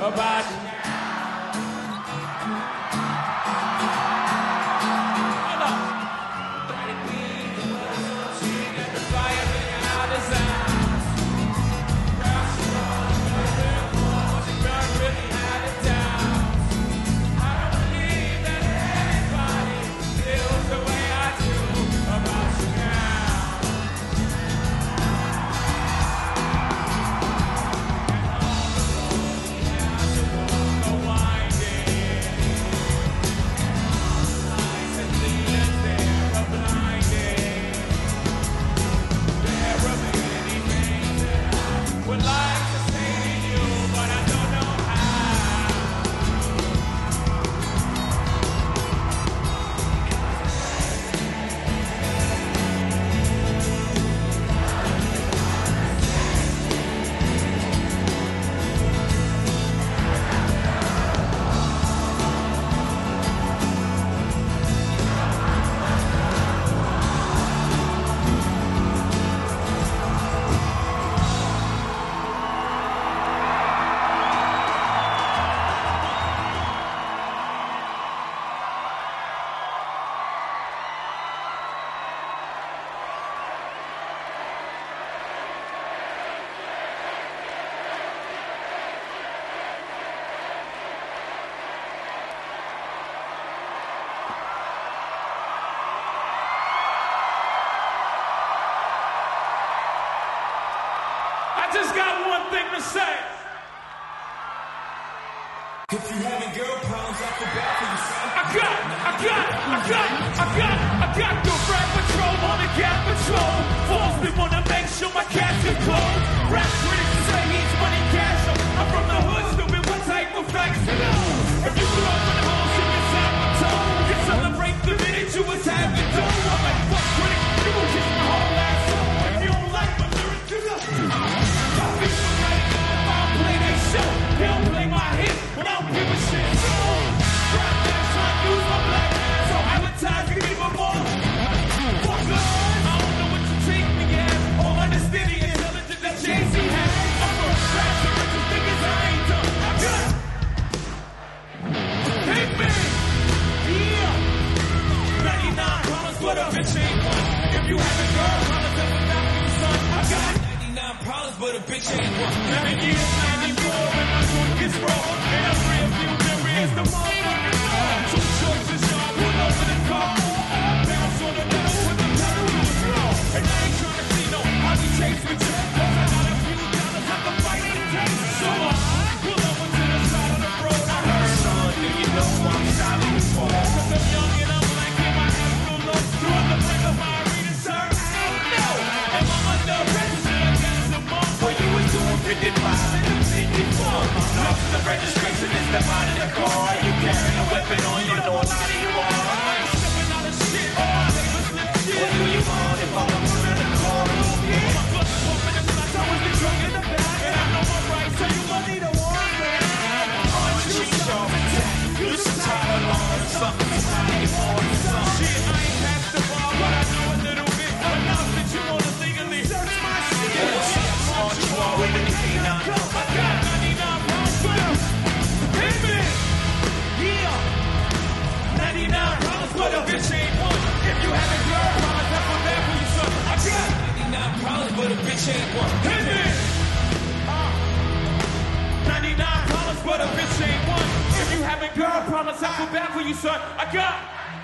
about you now. I just got one thing to say. If you having girl problems, I feel bad for you, son. I got the rat patrol on the cat patrol. Falls me wanna make sure my cats are closed. Rap critics say he's money cash. I'm from the hood, stupid, what type of facts you know? If you grew up in the house and you sat my toe, you celebrate the minute you was having dough. I'm like, fuck critic, you will kiss my whole ass up. If you don't like my lyrics, you know. They don't play my hit, but I don't give a shit. Rap that trying to use my black man, so advertise and give them more. Fuck us, I don't know what you take me as. All understanding and intelligence that Jay-Z has. I'm a rap the richest niggas I ain't done. I got hey man, yeah. 99 problems, but a bitch ain't one. If you haven't girl problems, that's what got you, son. I got 99 problems, but a bitch ain't one. 7 years, 94. It's wrong, and I'm real few memories, the motherfucking law. Two choices, y'all, pull over the car. Bounce on the middle with the pedal to the floor. And I ain't trying to see no hockey chase with you. Cause I got a few dollars at the fight in the taste. So I pull over to the side of the road. I heard son, do you know I'm silent for? Cause I'm young and I'm like, in my head full of through the break of my arena, sir. No, am I under arrest? Against the month where you was doing 55 and 54. Lost the registration, it's the out of the car. You carry a weapon on you, know a lot of you are. I ain't stepping out of shit, all my neighbors live shit. What do you want if I'm in the car? Yeah, my blood is pumping and I always get drunk in the back. And I know my rights, so you gon' need a warrant, man. Aren't you sharp attack? You some tired alarm, something's happening on the sun. Shit, I ain't past the bar, but I know a little bit. Enough that you wanna legally search my shit. Yeah, aren't you all with the canine? I got 99 pounds for them. Hey man, yeah. 99 pounds for the bitch ain't one. If you haven't girl problems, that's what that for you, son. I got 99 problems, but a bitch ain't one. Hey man, 99 problems, but a bitch ain't one. If you haven't girl problems, I feel bad for you, son. I got.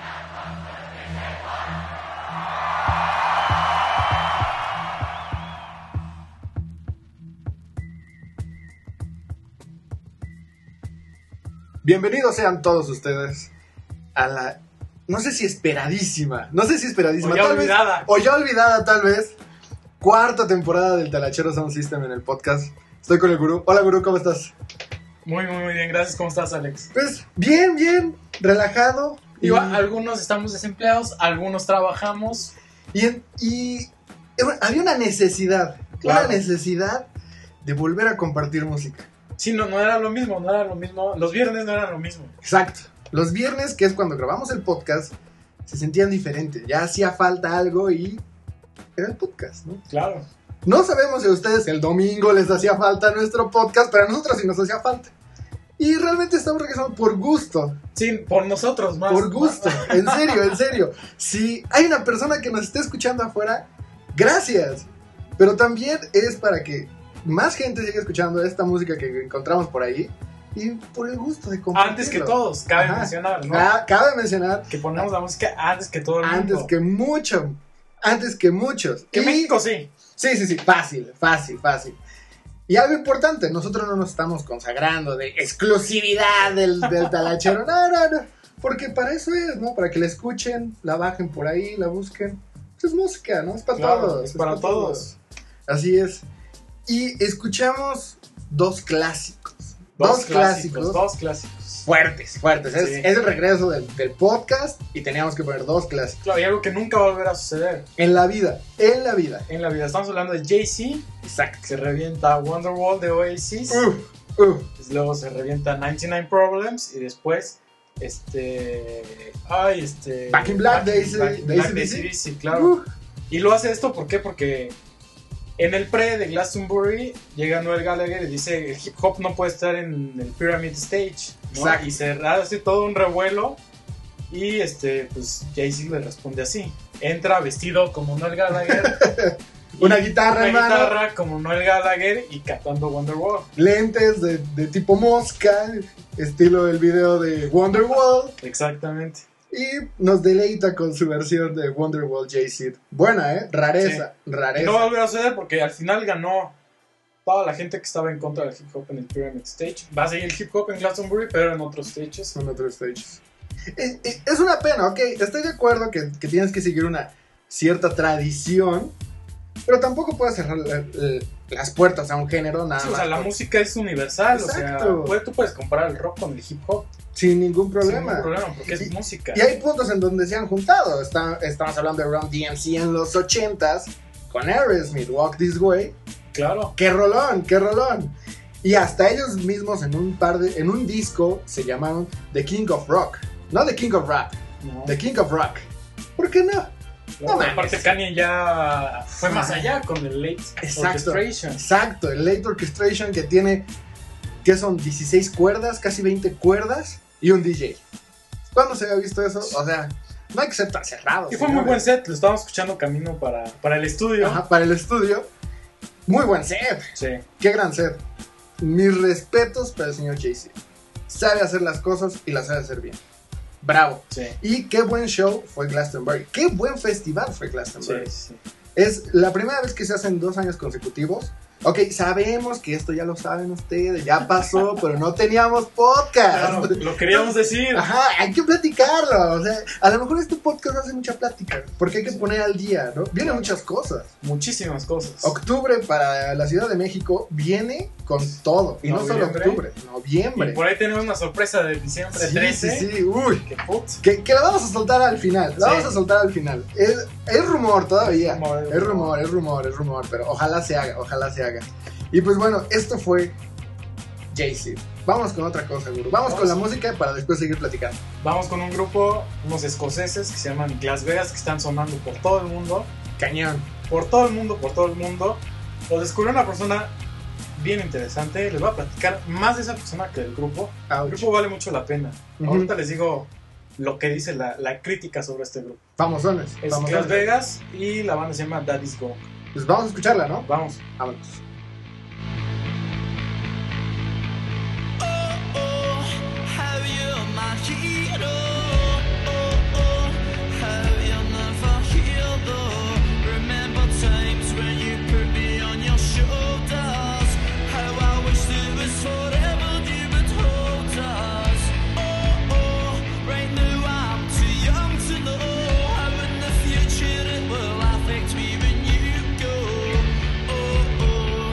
Bienvenidos sean todos ustedes a la, no sé si esperadísima, o ya olvidada. O ya olvidada tal vez, cuarta temporada del Talachero Sound System en el podcast. Estoy con el gurú. Hola gurú, ¿cómo estás? Muy bien, gracias. ¿Cómo estás, Alex? Pues bien, relajado. Igual, algunos estamos desempleados, algunos trabajamos. Y había una necesidad, claro. Una necesidad de volver a compartir música. Sí, no era lo mismo. Los viernes no eran lo mismo. Exacto. Los viernes, que es cuando grabamos el podcast, se sentían diferentes. Ya hacía falta algo y era el podcast, ¿no? Claro. No sabemos si a ustedes el domingo les hacía falta nuestro podcast, pero a nosotros sí nos hacía falta. Y realmente estamos regresando por gusto. Sí, por nosotros más. Por gusto, en serio, en serio. Si hay una persona que nos esté escuchando afuera, gracias. Pero también es para que más gente siga escuchando esta música que encontramos por ahí. Y por el gusto de compartirlo. Antes que todos, cabe mencionar, ¿no? Cabe mencionar Que ponemos la música antes que todo el mundo. Antes que muchos. Que Y- México sí. Sí, fácil. Y algo importante, nosotros no nos estamos consagrando de exclusividad del talachero, no, porque para eso es, ¿no? Para que la escuchen, la bajen por ahí, la busquen. Pues es música, ¿no? Es para Claro, todos. es para todos. Así es. Y escuchamos dos clásicos. Dos clásicos. Fuertes. Es, Sí. es el regreso del podcast y teníamos que poner dos clásicos. Claro, y algo que nunca va a volver a suceder En la vida. en la vida. Estamos hablando de Jay-Z, Exacto. que se revienta Wonderwall de Oasis. Luego se revienta 99 Problems y después Back in Black de AC/DC, claro. Y lo hace esto ¿por qué? Porque en el pre de Glastonbury llega Noel Gallagher y dice el hip hop no puede estar en el Pyramid Stage, ¿no? Exacto. Y se hace todo un revuelo y pues Jay-Z le responde así. Entra vestido como Noel Gallagher. Una guitarra, hermano. Como Noel Gallagher y cantando Wonderwall. Lentes de tipo mosca, estilo del video de Wonderwall, Exactamente. y nos deleita con su versión de Wonderwall Jay-Z. Buena, rareza. Y no va a volver a suceder porque al final ganó toda la gente que estaba en contra del hip hop en el Pyramid Stage. Va a seguir el hip hop en Glastonbury, pero en otros stages. Son otros stages. Es una pena, ok, estoy de acuerdo que tienes que seguir una cierta tradición, pero tampoco puedes cerrar las puertas a un género nada Sí, más. o sea, la música es universal. Exacto. O sea, tú puedes comparar el rock con el hip hop Sin ningún sin problema. ningún problema, porque es música. Y hay puntos en donde se han juntado. Estamos hablando de Run DMC en los 80s, con Aerosmith, Walk This Way. Claro. ¡Qué rolón! Y hasta ellos mismos en un disco se llamaron The King of Rock. No The King of Rap, No, The King of Rock. ¿Por qué no? claro. no mames. Aparte Kanye ya fue más allá con el Late Orchestration. Exacto, el Late Orchestration que tiene, ¿qué son? 16 cuerdas, casi 20 cuerdas y un DJ. ¿Cuándo se había visto eso? O sea, no hay que ser tan cerrado. Y fue muy buen set, lo estábamos escuchando camino para el estudio. Ajá, para el estudio. Muy buen set. Sí. Qué gran set. Mis respetos para el señor Jay-Z. Sabe hacer las cosas y las sabe hacer bien. Bravo. Sí. Y qué buen show fue Glastonbury. Qué buen festival fue Glastonbury. Sí. Es la primera vez que se hacen 2 años consecutivos. Ok, sabemos que esto ya lo saben ustedes, ya pasó, pero no teníamos podcast. Claro, lo queríamos decir. Ajá, hay que platicarlo. O sea, a lo mejor este podcast hace mucha plática, porque hay que poner al día, ¿no? Vienen muchas cosas. Muchísimas cosas. Octubre para la Ciudad de México viene con todo. Y no solo Noviembre. octubre, noviembre. Y por ahí tenemos una sorpresa de diciembre 13. Sí, uy. Que put. Que la vamos a soltar al final. La Sí. vamos a soltar al final. Es rumor todavía. Es rumor. Es rumor. Pero ojalá se haga. Y pues bueno, esto fue Jay-Z. Vamos con otra cosa, Guru. Vamos con la música para después seguir platicando. Vamos con un grupo, unos escoceses que se llaman Las Vegas, que están sonando por todo el mundo. Cañón. Por todo el mundo. Lo descubrió una persona bien interesante. Les voy a platicar más de esa persona que del grupo. El Ouch. grupo vale mucho la pena. Ujú. Ahorita les digo lo que dice la crítica sobre este grupo. Famosones. Es famosones. Las Vegas y la banda se llama Daddy's Go. Pues vamos a escucharla, ¿no? Vamos. Vámonos. Future that will affect me when you go.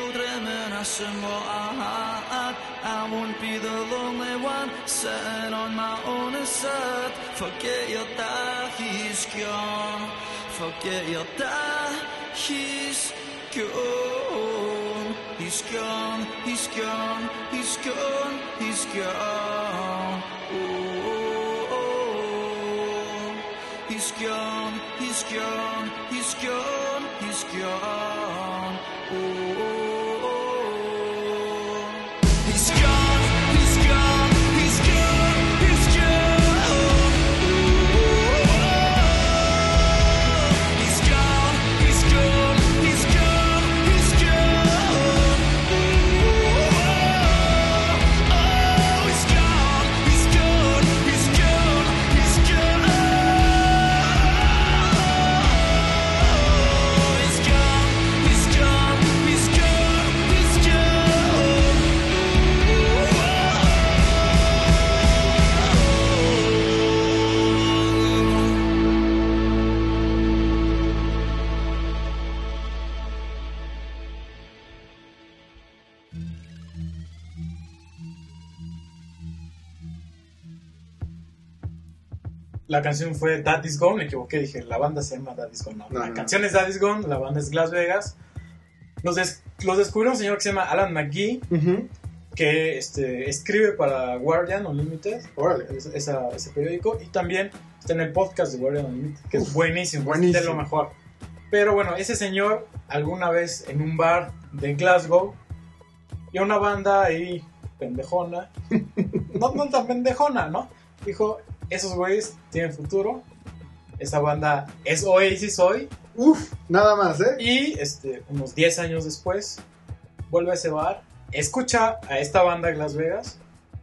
children and I sing what I had. I won't be the lonely one sitting on my own earth. Forget your dad, he's gone. Forget your dad, he's gone. He's gone, he's gone, he's gone, he's gone. Oh, he's gone, he's gone, he's gone, he's gone. Oh, he's gone, he's gone, he's gone, he's gone. He's gone, he's gone, he's gone, he's gone. Oh, he's gone, he's gone, he's gone, he's gone. He's gone, he's gone, he's gone, he's gone. La canción fue Daddy's Gone, me equivoqué, dije, la banda se llama Daddy's Gone. No, la no. canción es Daddy's Gone, la banda es Las Vegas. Los descubrió un señor que se llama Alan McGee, Ujú. que escribe para Guardian Unlimited, Órale. ese periódico, y también está en el podcast de Guardian Unlimited, que es buenísimo, buenísimo. es de lo mejor. Pero bueno, ese señor alguna vez en un bar de Glasgow vio una banda ahí pendejona, no tan pendejona, ¿no? Dijo, esos güeyes tienen futuro, esa banda es Oasis hoy, Uf, nada más, ¿eh? y unos 10 años después vuelve a ese bar, escucha a esta banda de Las Vegas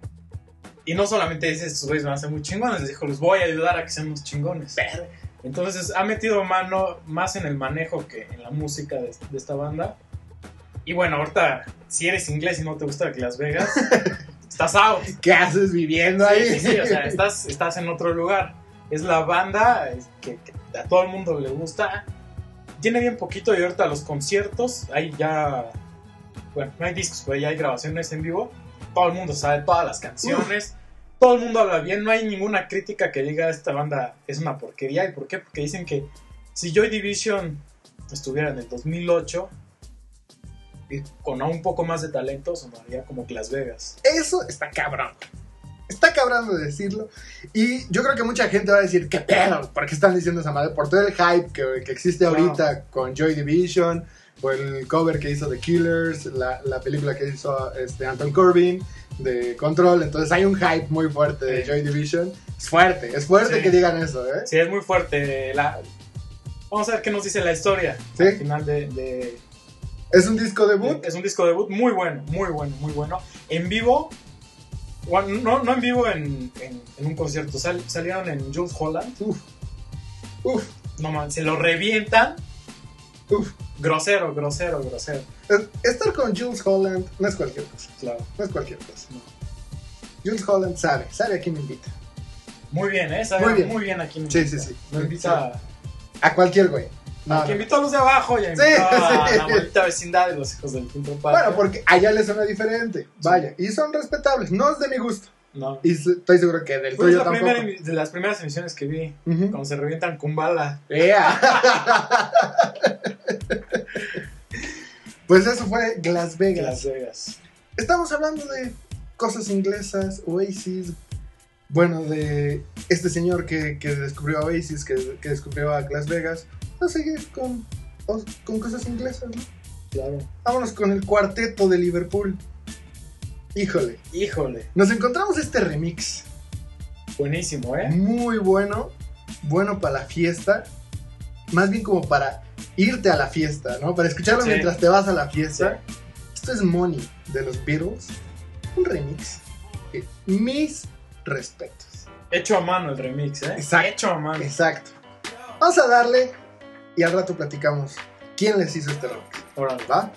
y no solamente dice, estos güeyes van a ser muy chingones, les dijo, les voy a ayudar a que sean unos chingones. Entonces ha metido mano más en el manejo que en la música de esta banda. Y bueno, ahorita si eres inglés y no te gusta Las Vegas, estás out. ¿Qué haces viviendo ahí? Sí, o sea, estás en otro lugar. Es la banda que a todo el mundo le gusta. Tiene bien poquito y ahorita los conciertos, hay ya... Bueno, no hay discos, pero ya hay grabaciones en vivo. Todo el mundo sabe todas las canciones. Todo el mundo habla bien. No hay ninguna crítica que diga esta banda es una porquería. ¿Y por qué? Porque dicen que si Joy Division estuviera en el 2008 y con un poco más de talento, sonaría como que Las Vegas. Eso está cabrón. Está cabrón de decirlo. Y yo creo que mucha gente va a decir, ¿qué pedo? ¿Por qué están diciendo esa madre? Por todo el hype que existe ahorita con Joy Division, por el cover que hizo The Killers, la película que hizo Anton Corbin de Control. Entonces hay un hype muy fuerte de Joy Division. Es fuerte Sí. que digan eso, ¿eh? Sí, es muy fuerte. Vamos a ver qué nos dice la historia. Sí. Al final de Es un disco debut. Es un disco debut muy bueno, muy bueno, muy bueno. En vivo, bueno, no en vivo en un concierto, salieron en Jules Holland. Uf, No man, se lo revientan. uf. Grosero. Estar con Jules Holland no es cualquier cosa. Claro. No es cualquier cosa. No. Jules Holland sabe a quién invita. Muy bien, ¿eh? Muy bien aquí. Sí. Me invita A cualquier güey. a que invitó a los de abajo y a Sí, invitó a sí. la bonita vecindad de los hijos del quinto patio. Bueno, porque allá les suena diferente. Vaya, y son respetables. No es de mi gusto. No. Y estoy seguro que del Fue tuyo la tampoco. de las primeras emisiones que vi, Ujú. cuando se revientan con bala. ¡Ea! Pues eso fue Las Vegas. Las Vegas. Estamos hablando de cosas inglesas, Oasis. Bueno, de este señor que descubrió a Oasis, que descubrió a Las Vegas. Vamos a seguir con cosas inglesas, ¿no? Claro. Vámonos con el cuarteto de Liverpool. Híjole. Nos encontramos este remix. Buenísimo, ¿eh? Muy bueno. Bueno para la fiesta. Más bien como para irte a la fiesta, ¿no? Para escucharlo Sí. mientras te vas a la fiesta. Esto es Money de los Beatles. Un remix. Mis respetos. Hecho a mano el remix, ¿eh? Exacto. Hecho a mano. Exacto. Vamos a darle y al rato platicamos quién les hizo este remix. Órale. ¿Va?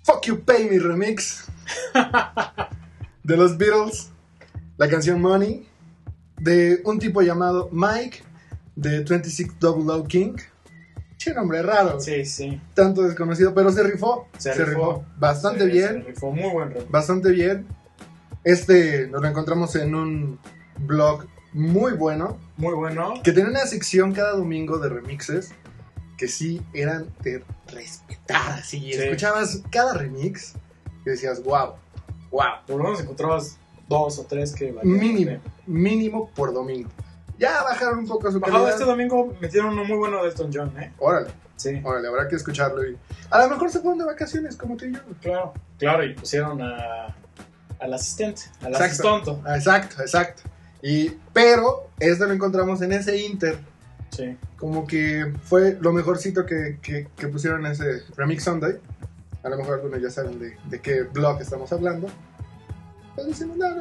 Fuck You Pay Me remix de los Beatles, la canción Money, de un tipo llamado Mike de 2600 King. Che, nombre raro. Sí, sí. Tanto desconocido, pero se rifó. Se rifó. Bastante bien. Se rifó, muy buen remix. Bastante bien. Nos lo encontramos en un blog muy bueno, Muy bueno. que tenía una sección cada domingo de remixes que sí eran de respetar. Así, Sí. escuchabas cada remix y decías, wow, wow. Por lo menos encontrabas 2 o 3 que valían. Mínimo por domingo. Ya bajaron un poco su Bajado calidad. este domingo metieron uno muy bueno de Elton John, ¿eh? Órale, Sí, habrá que escucharlo. Y a lo mejor se fueron de vacaciones, como tú y yo. claro. Claro, y pusieron al asistente, al Exacto. asistonto. Exacto. Pero lo encontramos en ese Inter. Sí. Como que fue lo mejorcito que pusieron en ese Remix Sunday. A lo mejor algunos ya saben de qué blog estamos hablando. Pues decimos, no,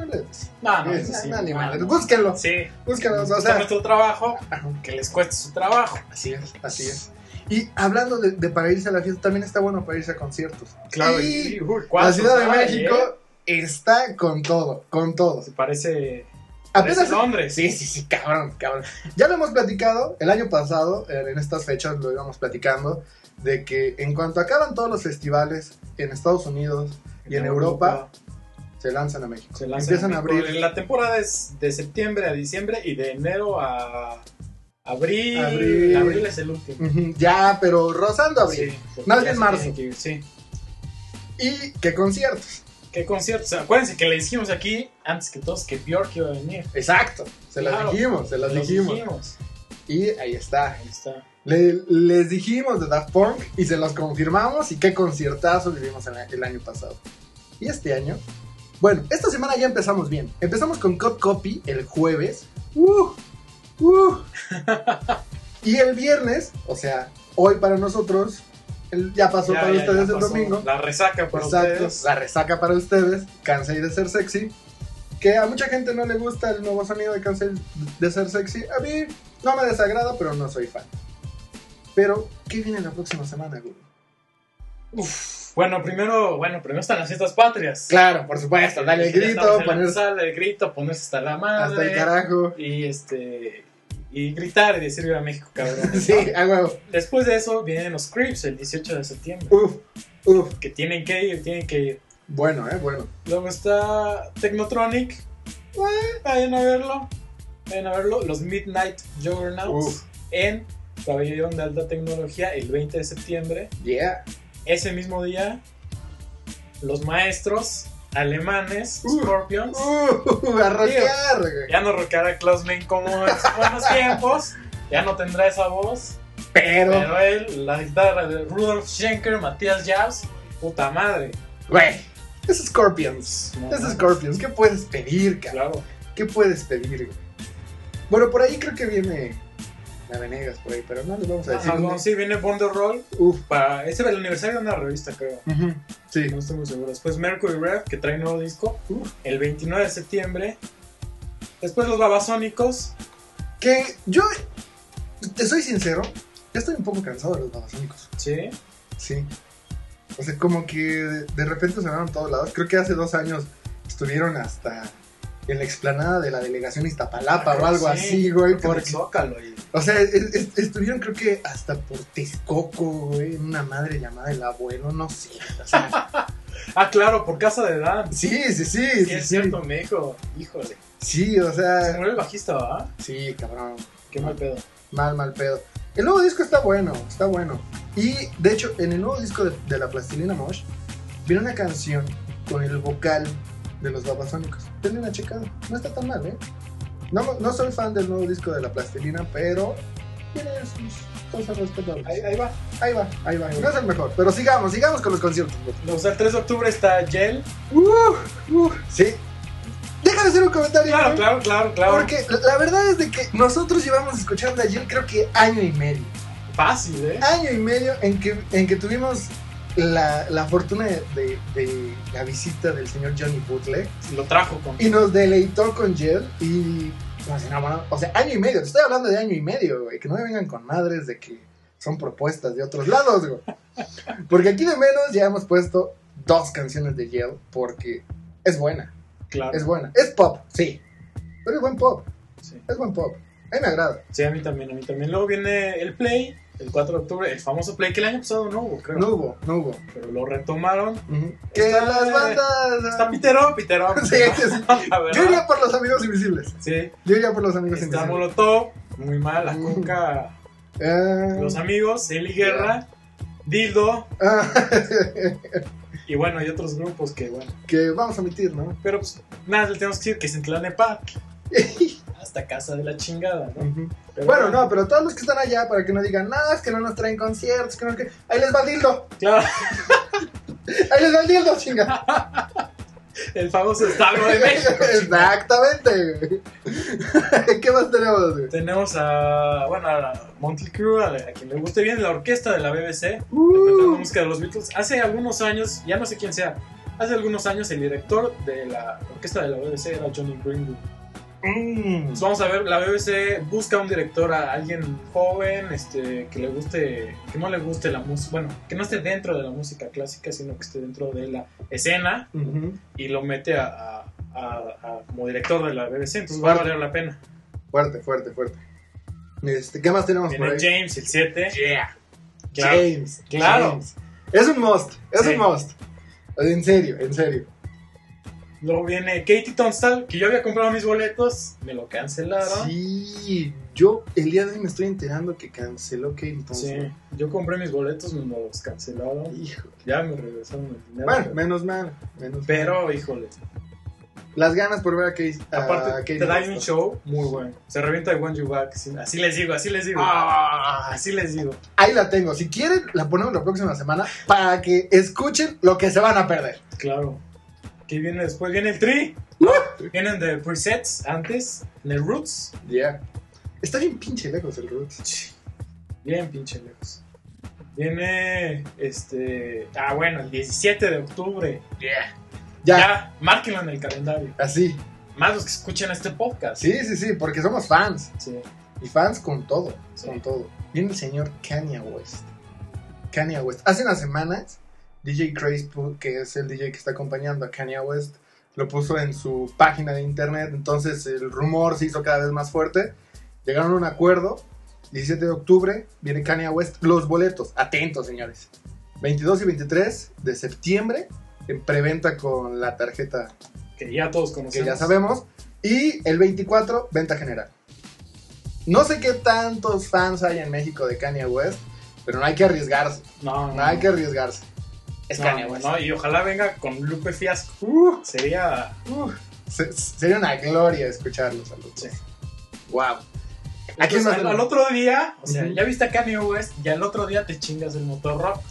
ni madre. Búsquenlo. Sí. Búsquenlo. O Está sea, nuestro trabajo, que les cueste su trabajo. así es. Y hablando de para irse a la fiesta, también está bueno para irse a conciertos. Claro, y uy, la ¿cuántos Ciudad de hay, México está con todo. Se parece Apenas Londres. Sí, cabrón. Ya lo hemos platicado el año pasado, en estas fechas lo íbamos platicando, de que en cuanto acaban todos los festivales en Estados Unidos y en Europa, se lanzan a México. Se lanzan Empiezan en a México. abrir. La temporada es de septiembre a diciembre y de enero a abril. Abril. Abril es el último. Ujú, ya, pero rozando abril. Sí, porque Más ya bien se marzo. tienen que ir, sí. ¿Y qué conciertos? ¿Qué conciertos? Acuérdense que le dijimos aquí, antes que todos, que Björk iba a venir. Exacto, se Claro. las dijimos, Los dijimos. Y ahí está. Ahí está. Les dijimos de Daft Punk y se los confirmamos. Y qué conciertazo vivimos el año pasado. Y este año, bueno, esta semana ya empezamos bien. Empezamos con Cut Copy el jueves. Y el viernes, o sea, hoy para nosotros, ya pasó para ustedes el pasó. domingo. La resaca para Exacto, ustedes. la resaca para ustedes, Cansei de Ser Sexy. Que a mucha gente no le gusta el nuevo sonido de Cansei de Ser Sexy. A mí no me desagrada, pero no soy fan. Pero, ¿qué viene la próxima semana, güey? Bueno, primero están las fiestas patrias. Claro, por supuesto, dale el Ya grito, estamos en la ponerse sala, el grito, ponerse hasta la madre. hasta el carajo. Y gritar y decir viva México, cabrón. Sí, a huevo. Después de eso vienen los Creeps el 18 de septiembre. Uf. Que tienen que ir. Bueno, bueno. Luego está Technotronic. Vayan a verlo. Los Midnight Juggernauts Uf. en Pabellón de Alta Tecnología el 20 de septiembre. Yeah. Ese mismo día, los maestros alemanes, Scorpions. A rockear, güey. Ya no rockeará Klaus Lane como en sus buenos tiempos. Ya no tendrá esa voz. Pero él, la guitarra de Rudolf Schenker, Matías Jabs, puta madre. Güey, es Scorpions. No, Es no. Scorpions. ¿Qué puedes pedir, cabrón? Claro. ¿Qué puedes pedir, güey? Bueno, por ahí creo que viene la Venegas por ahí, pero no les vamos a decir. No, sí, viene Born the Roll. Ese es el aniversario de una revista, creo. Ujú, sí. No estoy muy seguro. Después Mercury Rev, que trae nuevo disco. El 29 de septiembre. Después los Babasónicos. Que yo, te soy sincero, ya estoy un poco cansado de los Babasónicos. Sí. Sí. O sea, como que de repente sonaron a todos lados. Creo que hace 2 años estuvieron hasta en la explanada de la delegación Iztapalapa o algo así, güey. Porque, Zócalo. o sea, estuvieron creo que hasta por Texcoco, güey, en una madre llamada El Abuelo, no sé. O sea, Claro, por Casa de Dan. sí. Sí, es cierto, me dijo. Híjole. Sí, o Se sea, murió el bajista, ¿verdad? sí, cabrón. Qué mal pedo. Mal pedo. El nuevo disco está bueno. Y de hecho, en el nuevo disco de la Plastilina Mosh, viene una canción con el vocal de los Babasónicos. Denle una checada. No está tan mal, ¿eh? No soy fan del nuevo disco de la Plastilina, pero tiene sus cosas respetables. Ahí va. Ahí va. No es el mejor, pero sigamos con los conciertos. Luego, el 3 de octubre está Gel. Sí. Déjame hacer un comentario. Claro. Porque la verdad es de que nosotros llevamos escuchando a Jill creo que año y medio. Fácil, ¿eh? Año y medio en que tuvimos la fortuna de la visita del señor Johnny Bootleg. Lo trajo con. Y nos deleitó con Jill y nos enamoró. O sea, año y medio. Te estoy hablando de año y medio, güey. Que no me vengan con madres de que son propuestas de otros lados, güey. Porque aquí de menos ya hemos puesto 2 canciones de Yell porque es buena. Claro. Es buena. Es pop, sí. Pero es buen pop. Sí. Es buen pop. A mí me agrada. Sí, a mí también, a mí también. Luego viene el Play, el 4 de octubre, el famoso Play, que el año pasado no hubo, creo. No hubo. Pero lo retomaron. Ujú. Que Está- las bandas... Está Pitero. Sí, sí. La verdad. Yo iría por los amigos invisibles. Sí. Yo iría por los amigos Está invisibles. Molotov, muy mal, la Cuca, los amigos, Eli Guerra, Dildo, y bueno, hay otros grupos que, bueno. que vamos a omitir, ¿no? Pero pues, nada, le tenemos que decir que es en Tlalnepantla. Hasta casa de la chingada, ¿no? Ujú. Pero Bueno, no, pero todos los que están allá, para que no digan, nada, es que no nos traen conciertos, que no, que... Ahí les va el dildo. Claro, Ahí les va el dildo, chinga. el famoso establo de México. chingada. Exactamente. ¿Qué más tenemos, güey? Tenemos a Motley Crue, a quien le guste bien, la orquesta de la BBC, interpretando música de los Beatles. Hace algunos años, ya no sé quién sea, hace algunos años el director de la orquesta de la BBC era Johnny Greenwood. Entonces vamos a ver, la BBC busca un director, a alguien joven, que le guste, que no le guste la música, bueno, que no esté dentro de la música clásica, sino que esté dentro de la escena, Ujú. y lo mete como director de la BBC, entonces va a valer la pena. Fuerte. ¿Qué más tenemos por Viene ahí? James, el 7. Yeah. Claro. James. Claro. James. Es un must. Sí. Un must. En serio. Luego viene Katie Tunstall, que yo había comprado mis boletos, me lo cancelaron. Sí, yo el día de hoy me estoy enterando que canceló Katie Thompson. Sí, yo compré mis boletos, me los cancelaron. Hijo. Ya me regresaron el dinero. Bueno, menos mal. Pero, híjole. Las ganas por ver a Katie. Aparte, Katie te da un Thompson. show muy bueno. Se revienta de One You Back. Así les digo. Ah, Así les digo. ahí la tengo. Si quieren, la ponemos la próxima semana para que escuchen lo que se van a perder. Claro. ¿Qué viene después? Viene el Tri. Vienen de presets antes, en el Roots. Yeah. Está bien pinche lejos el Roots. Bien pinche lejos. Viene el 17 de octubre. Ya, márquenlo en el calendario. Así. Más los que escuchen este podcast. Sí, porque somos fans. Sí. Y fans con todo. Sí. Con todo. Viene el señor Kanye West. Hace unas semanas, DJ Craze, que es el DJ que está acompañando a Kanye West, lo puso en su página de internet. Entonces el rumor se hizo cada vez más fuerte. Llegaron a un acuerdo. 17 de octubre viene Kanye West. Los boletos, atentos señores. 22 y 23 de septiembre en preventa con la tarjeta Que ya todos que conocemos. ya sabemos. Y el 24, venta general. No sé qué tantos fans hay en México de Kanye West, pero no hay que arriesgarse. No, No hay que arriesgarse. Es Kanye West. No, y ojalá venga con Lupe Fiasco. Sería. Sería una gloria escucharlos a los dos. Sí. Wow. Aquí al otro día, o sea, Ujú. ya viste a Kanye West y al otro día te chingas el motor rock.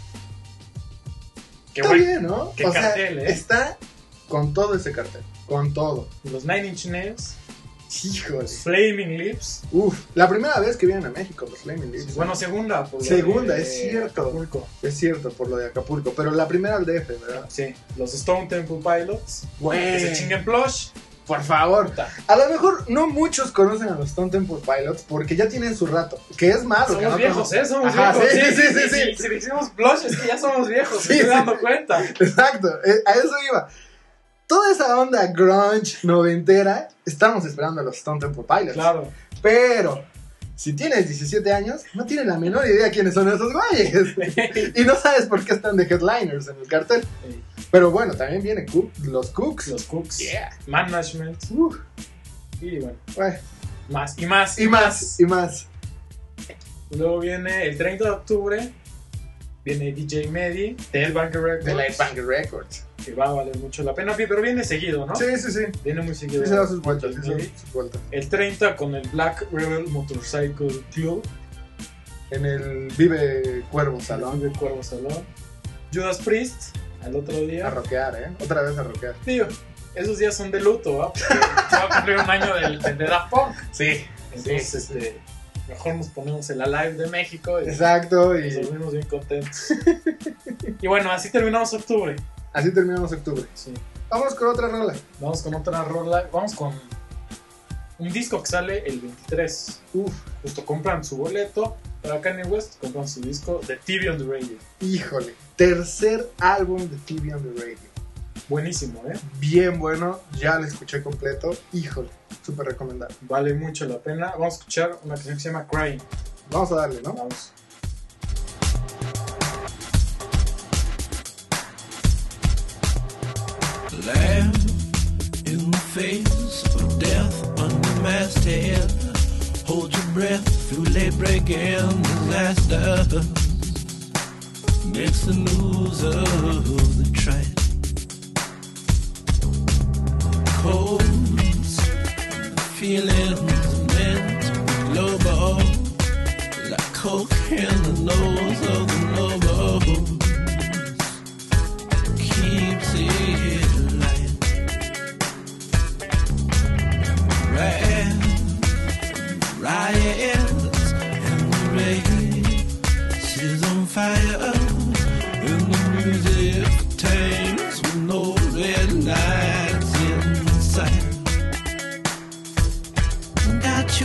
Qué Está bueno. bien, ¿no? qué O sea, cartel, ¿eh? está con todo ese cartel. Con todo. Los Nine Inch Nails, Híjole. Flaming Lips. La primera vez que vienen a México los Flaming Lips. Bueno, segunda. Por lo Segunda, de es cierto. Acapulco. Es cierto, por lo de Acapulco. Pero la primera al DF, ¿verdad? Sí, los Stone Temple Pilots. Güey. Que se chinguen Plush. Por favor. Puta. A lo mejor no muchos conocen a los Stone Temple Pilots porque ya tienen su rato. Que es malo. que Somos no viejos, conocen. Somos Ajá, viejos. sí. Si decimos Plush es que ya somos viejos, Sí, me estoy sí. dando cuenta. Exacto, a eso iba. Toda esa onda grunge noventera, estamos esperando a los Stone Temple Pilots. Claro. Pero, si tienes 17 años, no tienes la menor idea quiénes son esos güeyes. Y no sabes por qué están de headliners en el cartel. Pero bueno, también vienen los Cooks. Los Cooks. Yeah. Management. Y bueno, Bueno, más. y más. Luego viene el 30 de octubre. Viene DJ Medi de Headbanger Records. De Headbanger Records. Que va a valer mucho la pena, pero viene seguido, ¿no? Sí. Viene muy seguido. Sí se da sus vueltas, DJ sí se da Medi. sus vueltas. El 30 con el Black Rebel Motorcycle Club. En el Vive Cuervo Salón. De Cuervo Salón. Judas Priest, al otro A día. rockear, Otra vez a rockear. Tío, esos días son de luto, ¿va? Porque se va a cumplir un año de Daft Punk. Sí. Entonces, mejor nos ponemos el Alive de México y Exacto. nos Y dormimos bien contentos. Y bueno, así terminamos octubre. así terminamos octubre. Sí. Vamos con otra rola. Vamos con otra rola. Vamos con un disco que sale el 23. Uf. Justo compran su boleto Para Kanye West, compramos su disco de TV on the Radio. Híjole, tercer álbum de TV on the Radio. Buenísimo, Bien bueno, ya lo escuché completo. Híjole, súper recomendable. Vale mucho la pena. Vamos a escuchar una canción que se llama Crying. Vamos a darle, ¿no? Vamos. Laugh in the face of death under masthead. Hold your breath through late-breaking disaster. Makes the news of the trite. Codes, feelings meant to be global. Like coke in the nose of the noble. Keeps it light. Riots and the race is on fire. And the music tanks with no red lights in sight. Got you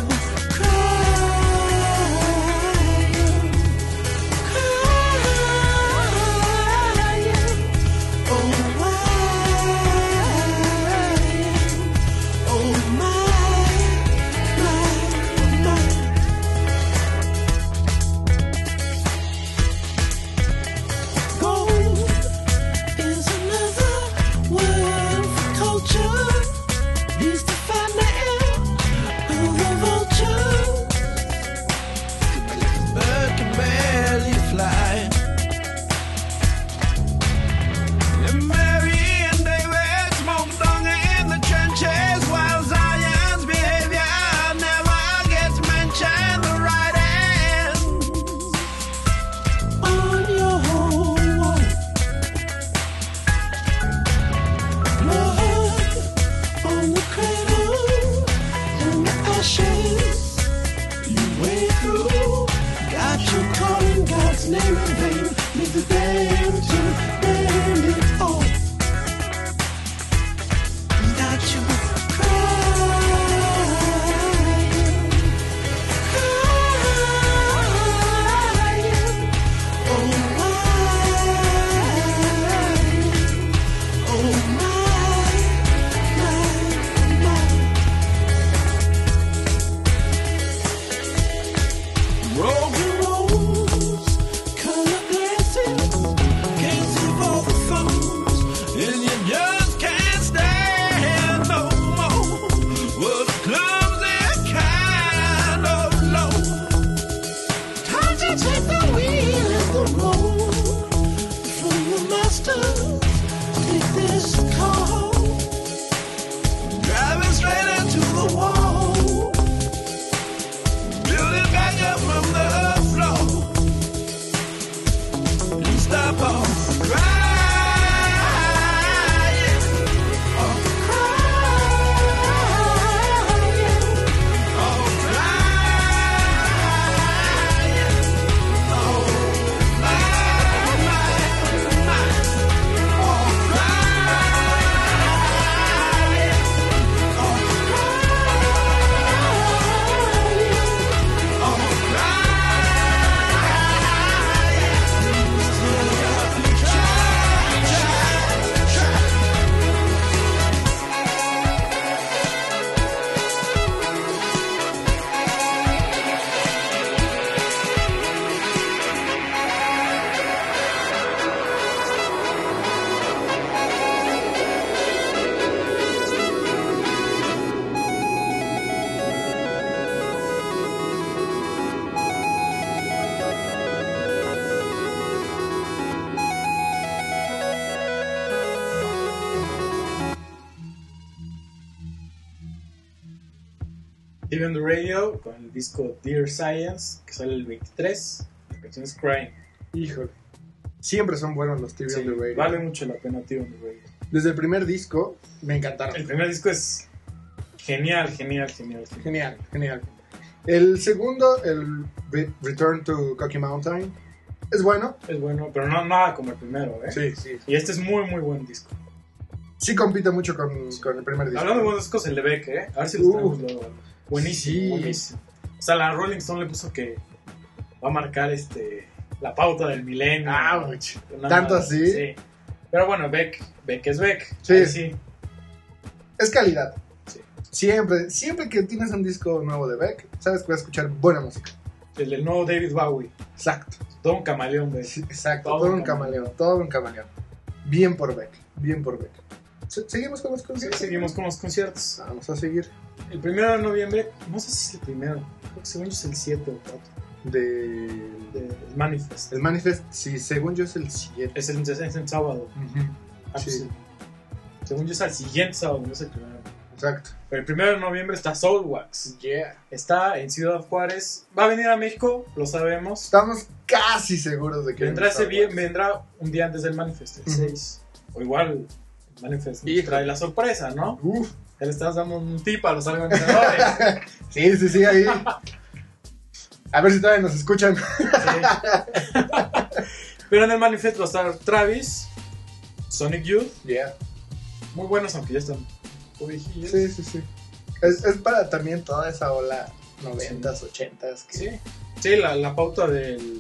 TV on the Radio con el disco Dear Science, que sale el 23. La canción es Crying. Híjole. Siempre son buenos los TV on the Radio. Vale mucho la pena TV on the Radio. Desde el primer disco me encantaron. El primer disco es genial. Genial. El segundo, el Return to Cocky Mountain, es bueno. Es bueno, pero no nada como el primero, Sí. Y este es muy buen disco. Sí compite mucho con el primer disco. Hablando de buenos discos, el de Beck, A ver si lo tenemos luego. Buenísimo. O sea, la Rolling Stone le puso que va a marcar la pauta del milenio. Ouch. Una ¿Tanto madre, así? Sí. Pero bueno, Beck es Beck. Sí. Ahí sí. Es calidad. Sí. Siempre que tienes un disco nuevo de Beck, sabes que vas a escuchar buena música. El del nuevo David Bowie. Exacto. Todo un camaleón, Beck. Sí, exacto. Todo Todo un un camaleón. Bien por Beck. ¿Seguimos con los Sí, conciertos? seguimos con los conciertos. Vamos a seguir. El 1 de noviembre, no sé si es el primero, creo que según yo es el 7 o 4, del Manifest. El Manifest, sí, según yo es el 7. Es el sábado. Ah, pues Sí. sí. Según yo es al siguiente sábado, no es el primero. Exacto. Pero el 1 de noviembre está Soulwax. Yeah. Está en Ciudad Juárez. Va a venir a México, lo sabemos. Estamos casi seguros de que Vendrá un día antes del Manifest, el Ujú. 6. O igual, el Manifest nos Híjole. trae la sorpresa, ¿no? Uf. Ya le estás dando un tip a los organizadores. Sí, ahí. A ver si todavía nos escuchan. Sí. Pero en el Manifest va a estar Travis, Sonic Youth, Yeah. muy buenos, aunque ya están un poco viejillos. Sí. Es para también toda esa ola 90s, 80s. Que... Sí, sí, la pauta del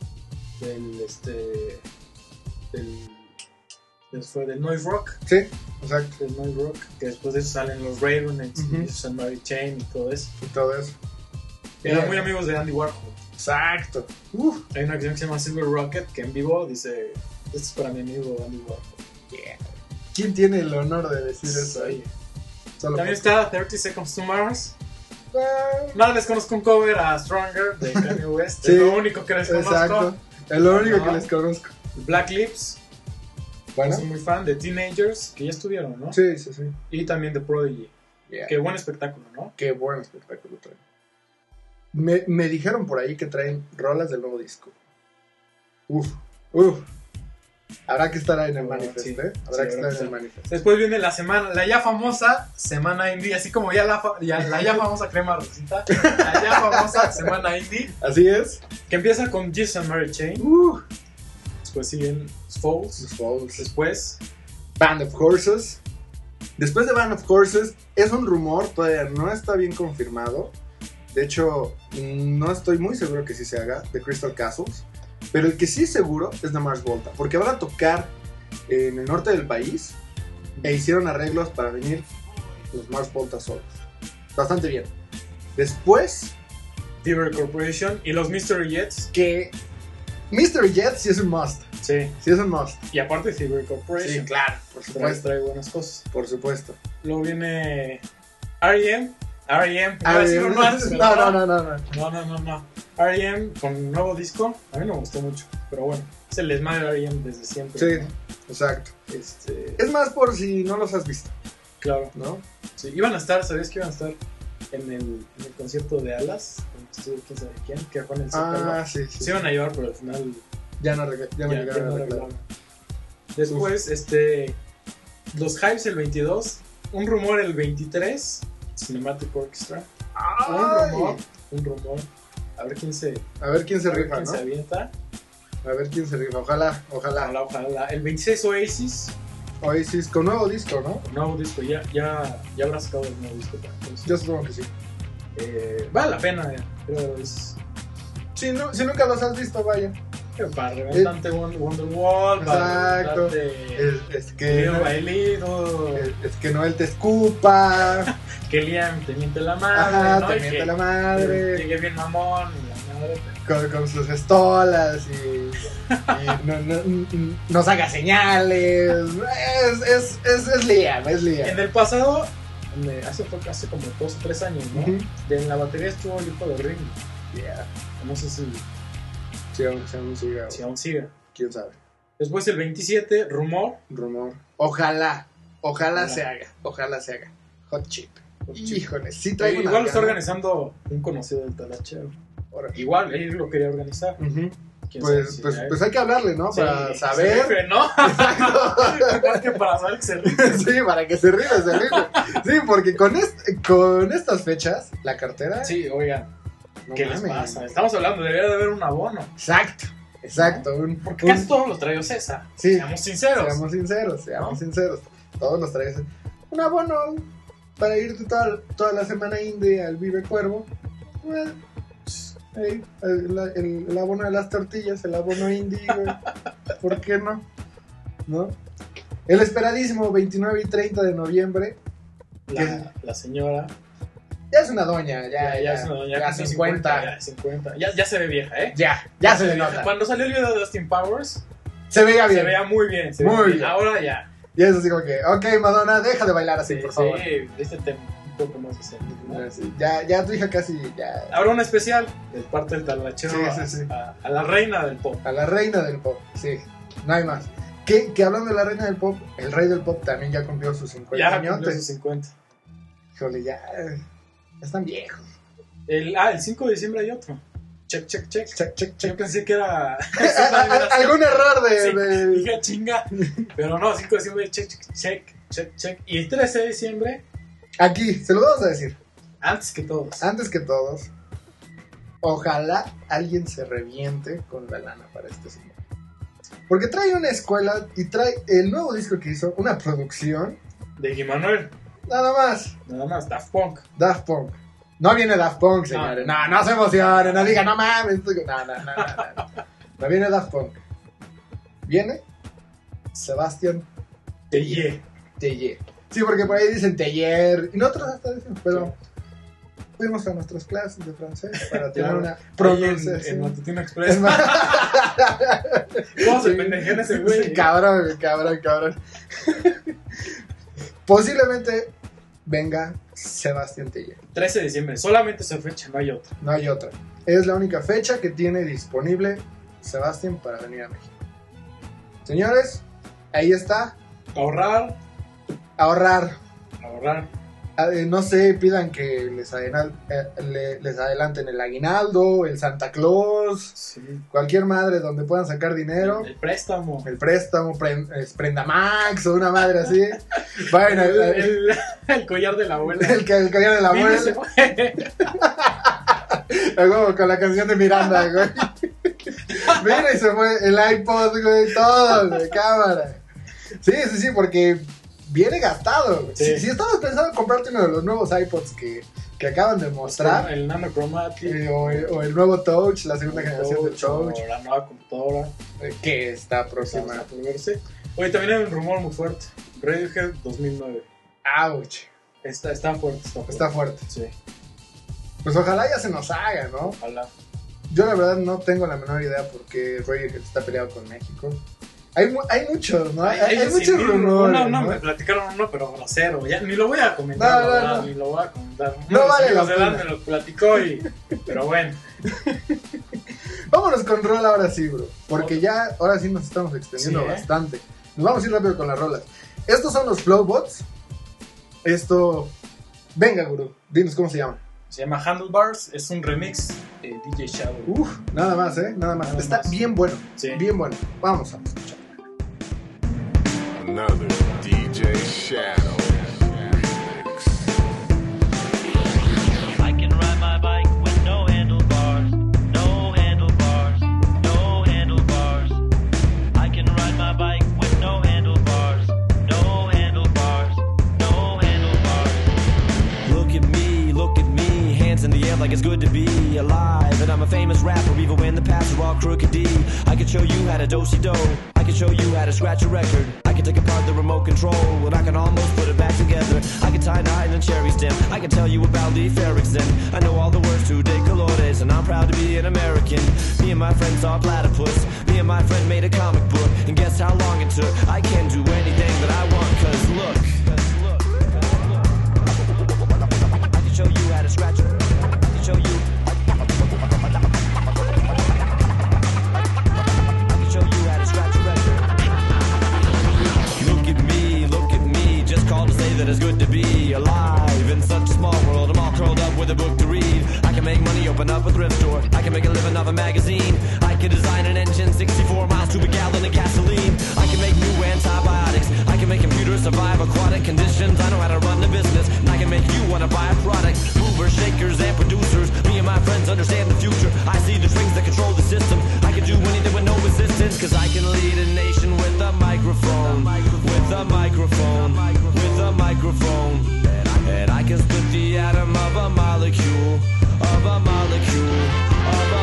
noise rock, Sí, exacto. del noise rock, que después de eso salen los Ravenets Ujú. y San Mary Chain y todo eso. Y todo eso. Eran muy amigos de Andy Warhol. Exacto. Uf. Hay una canción que se llama Silver Rocket que en vivo dice: esto es para mi amigo Andy Warhol. Yeah. ¿Quién tiene el honor de decir eso ahí? Solo También pocos. está 30 Seconds to Mars. Ah, No les conozco un cover a Stronger de Kanye West. Sí, Es lo único que les conozco. exacto. Es lo único Ajá. que les conozco. Black Lips. Bueno. Soy muy fan de Teenagers, que ya estuvieron, ¿no? Sí. Y también de Prodigy. Yeah. Qué buen espectáculo, ¿no? Qué buen espectáculo traen. Me dijeron por ahí que traen rolas del nuevo disco. Uf. Habrá que estar en el Manifest, Sí. ¿eh? Habrá que estar en el Manifest. Después viene la ya famosa Semana Indie, así como la ya famosa crema rosita, la ya famosa Semana Indie, Así es. que empieza con Jesus and Mary Chain, después siguen Falls, Los Falls. después Band of Horses. Después de Band of Horses, es un rumor, todavía no está bien confirmado. De hecho, no estoy muy seguro que sí se haga, de Crystal Castles. Pero el que sí es seguro es de Mars Volta, porque van a tocar en el norte del país e hicieron arreglos para venir los Mars Volta solos. Bastante bien. Después, Fever Corporation y los Mystery Jets, que Mystery Jets sí es un must. sí, Sí es un must. y aparte Fever Corporation, claro, por trae buenas cosas. Por supuesto. Luego viene R.E.M. iba a decir un más, pero no. R.E.M. con nuevo disco, a mí no me gustó mucho, pero bueno, es el desmadre de R.E.M. desde siempre. Sí, ¿no? exacto. Este, Es más por si no los has visto, claro. ¿no? Sí, iban a estar, ¿sabías que iban a estar en el concierto de Alas? En el estudio, quién sabe quién, que fue en el Zócalo. Sí. Se iban a llevar, pero al final Ya no ya llegaron a no arreglar. arreglaron. Después, los Hypes el 22, un rumor el 23, Cinematic Orchestra. Ay. Un rumor. A ver quién se, A ver quién se a ver rifa, quién ¿no? se avienta. A ver quién se rifa. Ojalá. Ojalá. El 26 Oasis, Oasis con nuevo disco, ¿no? nuevo disco, ya habrá sacado el nuevo disco para entonces. Yo supongo que sí. Vale la pena, pero es Si nunca los has visto, vaya. para reventante Wonderwall, Exacto. para Es que bailito, es que Noel te escupa. que Liam te miente la madre, Ajá, ¿no? te Y miente que la madre. llegue bien mamón, y la madre. Con sus estolas y nos haga señales. Es Liam. En el pasado, hace como 2 o 3 años, ¿no? Ujú. En la batería estuvo el hijo de Ring. Yeah. No sé si Si aún sigue. aún sigue. Quién sabe. Después el 27, Rumor. Rumor. Ojalá se haga. Hot Chip. Híjole, sí traigo una Igual lo está gana. organizando un conocido del talachero. Órale. Igual, él lo quería organizar. Ujú. ¿Quién sabe si Pues hay que hablarle, ¿no? Sí, Para que saber. se rife, ¿no? Más que para saber que se rife. Sí, para que se rife. Sí, porque con estas fechas, la cartera. Sí, oigan, no ¿qué les mames. pasa? Estamos hablando, debería de haber un abono. Exacto. Porque casi todos los trae César. Sí. Seamos sinceros. Seamos sinceros. ¿No? Todos los traes. Un abono para irte toda la semana indie al Vive Cuervo. El abono de las tortillas, el abono indie, güey. ¿Por qué no? ¿No? El esperadísimo 29 y 30 de noviembre. La señora. Ya es una doña, Ya es una doña. ya casi 50. 50. Ya se ve vieja, ¿eh? Ya se le nota. Cuando salió el video de Austin Powers, Se veía bien. se veía muy bien. Muy bien. Ahora ya. Y es así como que, ok, Madonna, deja de bailar así, por favor. Sí, este tema un poco más así, ¿no? Sí, ya tu hija casi, ya. Ahora un especial de parte del talachero Sí. a la reina del pop. A la reina del pop, sí. No hay más. Que hablando de la reina del pop, el rey del pop también ya cumplió sus 50 Ya años. cumplió sus 50. Híjole, ya están viejos. El 5 de diciembre hay otro. Check. Yo pensé que era... Algún error Sí, de... dije chinga. Pero no, 5 de diciembre, check. Y el 13 de diciembre, Aquí, se lo vamos a decir. antes que todos. Antes que todos, ojalá alguien se reviente con la lana para este señor. Porque trae una escuela y trae el nuevo disco que hizo, una producción, De Guy Manuel. nada más, Daft Punk. Daft Punk. No viene Daft Punk, señores. No se emocionen, no digan, no mames. No. No viene Daft Punk. Viene Sebastián Tellier. Tellier. Sí, porque por ahí dicen Tellier. Y nosotros hasta decimos, pero fuimos a nuestras clases de francés para tener una En pronunciación. Matutino Es Express. más, ¿Cómo se pendejea ese güey? sí, cabrón. Posiblemente venga Sebastián Tellier. 13 de diciembre. Solamente esa fecha, no hay otra. No hay otra. Es la única fecha que tiene disponible Sebastián para venir a México. Señores, ahí está. Ahorrar. Ahorrar. No sé, pidan que les adelanten el aguinaldo, el Santa Claus, Sí. cualquier madre donde puedan sacar dinero. El préstamo. El préstamo, Prenda Max o una madre así. Bueno, El collar de la abuela. el collar de la Mira, se abuela. fue. Como con la canción de Miranda, güey. Mira, y se fue el iPod, güey, todo, güey, cámara. Sí, porque viene gastado, güey. Sí. Si estabas pensando en comprarte uno de los nuevos iPods que acaban de mostrar, El Nano Chromatic. o el nuevo Touch, la segunda generación del Touch, O la nueva computadora. que está próxima. Vamos a por verse. Oye, también hay un rumor muy fuerte. Radiohead 2009. Ouch. Está fuerte. Está fuerte. Sí, Pues ojalá ya se nos haga, ¿no? ojalá. Yo la verdad no tengo la menor idea por qué Radiohead está peleado con México. Hay muchos, ¿no? Hay muchos rumores. No, me platicaron uno, pero grosero. Ya ni lo voy a comentar, No, la verdad, no. ni lo voy a comentar. No Uno de vale los la amigos de Dan pena. me lo platicó pero bueno. Vámonos con rola ahora sí, bro. Porque ya, ahora sí nos estamos extendiendo Sí, ¿eh? bastante. Nos vamos a ir rápido con las rolas. Estos son los Flowbots. Venga, gurú, dinos cómo se llama. Se llama Handlebars, es un remix de DJ Shadow. Uf, nada más, nada más. Nada Está más. bien bueno. Sí. Bien bueno. Vamos a escuchar. Another DJ Shadow remix. I can ride my bike with no handlebars, no handlebars, no handlebars. I can ride my bike with no handlebars, no handlebars, no handlebars. Look at me, hands in the air like it's good to be alive. And I'm a famous rapper, even when the paths are all crooked D. I can show you how to do-si-do, I can show you how to scratch a record. I can take apart the remote control, and I can almost put it back together. I can tie knot and cherry stem, I can tell you about Leif Erikson. I know all the words to De Colores, and I'm proud to be an American. Me and my friends saw Platypus, me and my friend made a comic book. And guess how long it took? I can do anything that I want, cause look. I can show you how to scratch it. I can show you. I can show you how to scratch a record. Look at me, just called to say that it's good to be alive in such a small world. I'm all curled up with a book to read. I can make money, open up a thrift store. I can make a living off a magazine. I can design an engine 64 miles to a gallon of gasoline. I can make new antibiotics. I can make computers survive aquatic conditions. I know how to run the business, and I can make you want to buy a product. Movers, shakers, and producers. Me and my friends understand the future. I see the strings that control the system. I can do anything with no resistance, cause I can lead a nation with a microphone. With a microphone. With a microphone. And I can split the atom of a molecule. Of a molecule. Of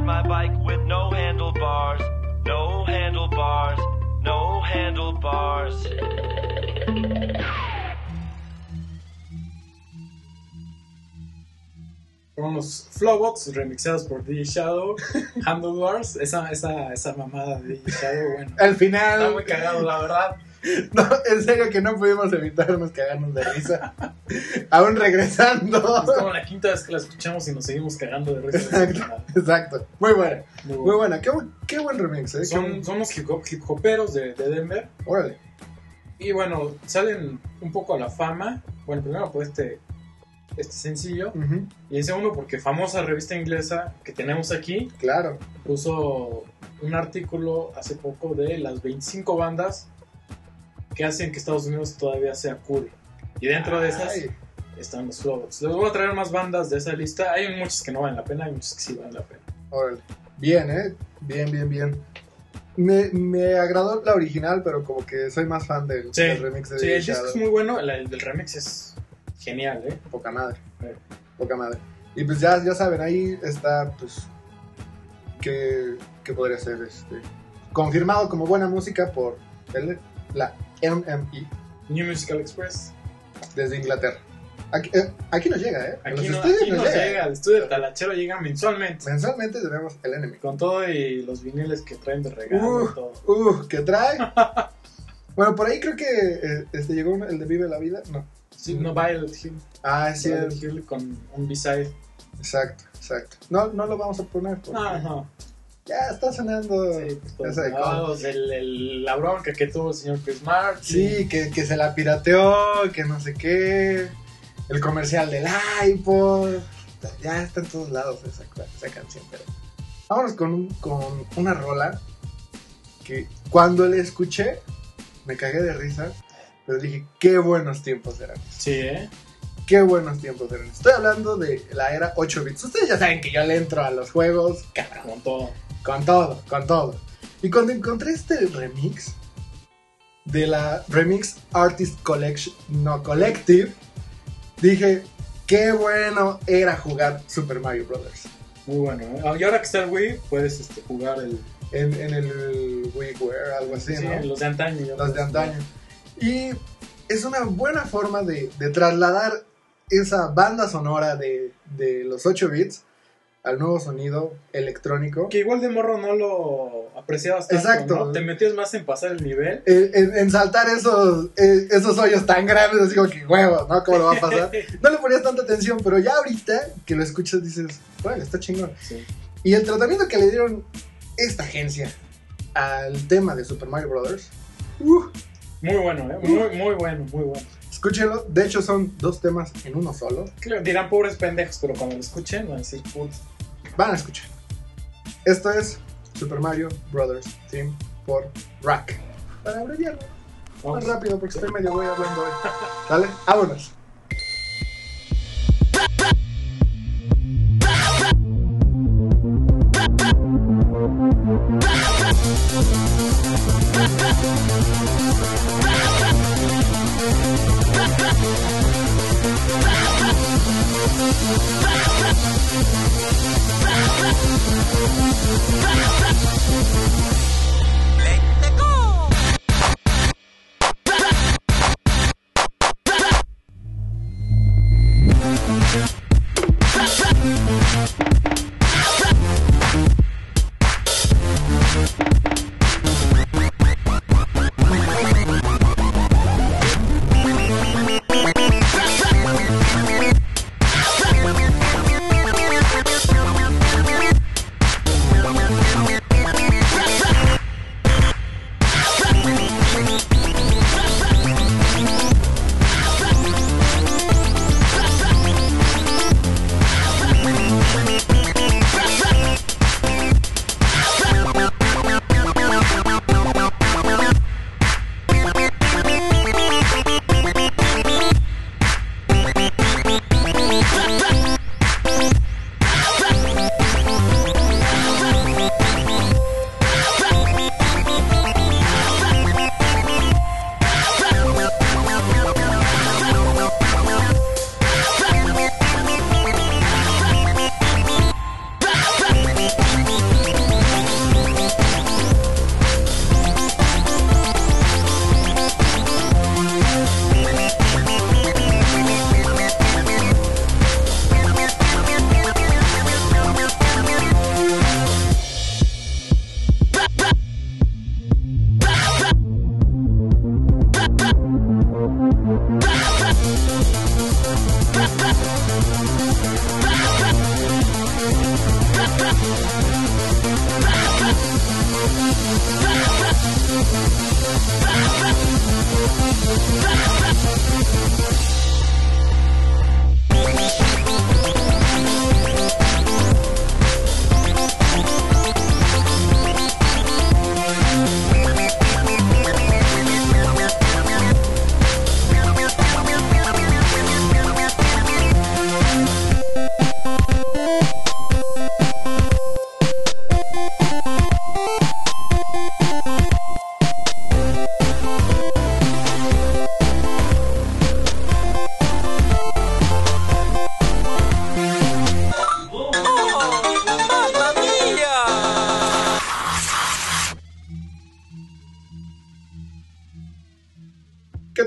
ride my bike with no handlebars. No handlebars. No handlebars. Con los Flowbox remixados por DJ Shadow, Handlebars, esa mamada de DJ Shadow, bueno. Al Está final, muy cagado, la verdad. no, en serio que no pudimos evitarnos cagarnos de risa. Aún regresando. Es como la quinta vez que la escuchamos y nos seguimos cagando de risa. de esa Exacto, mamada. exacto. Muy buena, Muy muy bueno. buena. Qué buen remix, ¿eh? Son los hip hoperos de Denver. Órale. Y bueno, salen un poco a la fama. Bueno, primero por este sencillo. Ujú, Y en segundo porque famosa revista inglesa que tenemos aquí claro. puso un artículo hace poco de las 25 bandas que hacen que Estados Unidos todavía sea cool. Y dentro de esas Ay, están los Flowbox. Les voy a traer más bandas de esa lista. Hay muchas que no valen la pena, hay muchas que sí valen la pena. órale. Bien, ¿eh? Bien. Me agradó la original, pero como que soy más fan del remix de Sí, DJ el disco Shadow. es muy bueno, el del remix es genial, ¿eh? Poca madre. Eh. Poca madre. Y pues ya saben, ahí está, pues, que podría ser confirmado como buena música por la MME New Musical Express. desde Inglaterra. Aquí nos llega, ¿eh? En Aquí, los no, estudios aquí nos nos llega. llega, el estudio de Talachero llega mensualmente. Mensualmente tenemos el enemy. Con todo y los viniles que traen de regalo y todo. ¿Qué trae? Bueno, por ahí creo que llegó el de Vive la Vida. No. Sí, no, Violet Hill. Ah, sí. Violet Hill con un B-side. Exacto. No lo vamos a poner porque No. ya está sonando. Sí, pues esa de todos la bronca que tuvo el señor Chris Martin. Sí, que se la pirateó, que no sé qué. El comercial del iPod. Ya está en todos lados esa canción. Pero vámonos con una rola que cuando la escuché me cagué de risa. Pero dije, qué buenos tiempos eran. Sí, ¿eh? Qué buenos tiempos eran. Estoy hablando de la era 8 bits. Ustedes ya saben que yo le entro a los juegos, cabrón. Con todo. Con todo. Y cuando encontré este remix de la Remix Artist Collective, dije, qué bueno era jugar Super Mario Bros. Muy bueno, ¿eh? Y ahora que está el Wii, puedes jugar el... En el WiiWare, algo así, Sí, ¿no? los de antaño. ya Los de puedes antaño. Y es una buena forma de trasladar esa banda sonora de los 8 bits al nuevo sonido electrónico. Que igual de morro no lo apreciabas tanto, Exacto. ¿no? Te metías más en pasar el nivel. En saltar esos hoyos tan grandes, así como que huevos, ¿no? ¿Cómo lo va a pasar? No le ponías tanta atención, pero ya ahorita que lo escuchas dices, bueno, está chingón. Sí. Y el tratamiento que le dieron esta agencia al tema de Super Mario Bros. Muy bueno, ¿eh? Muy bueno. Escúchenlo, de hecho son 2 temas en uno solo. Claro, dirán pobres pendejos, pero cuando lo escuchen van a decir, putz. Van a escuchar. Esto es Super Mario Bros. Theme for Rack. Para abreviarlo más Vamos. rápido porque estoy medio güey hablando hoy. ¿Sale? Vámonos.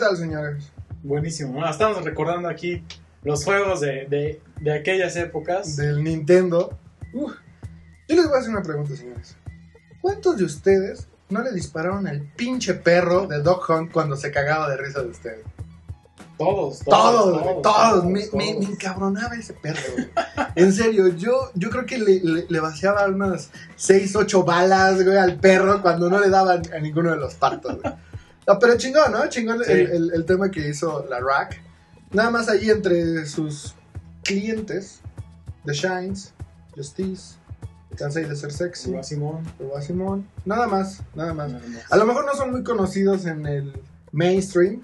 tal, señores? Buenísimo, ¿no? Estamos recordando aquí los juegos de aquellas épocas. Del Nintendo. Yo les voy a hacer una pregunta, señores. ¿Cuántos de ustedes no le dispararon al pinche perro de Dog Hunt cuando se cagaba de risa de ustedes? Todos. Me encabronaba ese perro, güey. En serio, yo creo que le vaciaba unas 6, 8 balas, güey, al perro cuando no le daban a ninguno de los partos, güey. No, pero chingón, ¿no? Chingón Sí. el tema que hizo la Rack. Nada más ahí entre sus clientes, The Shines, Justice, Cansei de ser sexy, Igual Simón. Uba Simón. Nada más. Nada más. A lo mejor no son muy conocidos en el mainstream,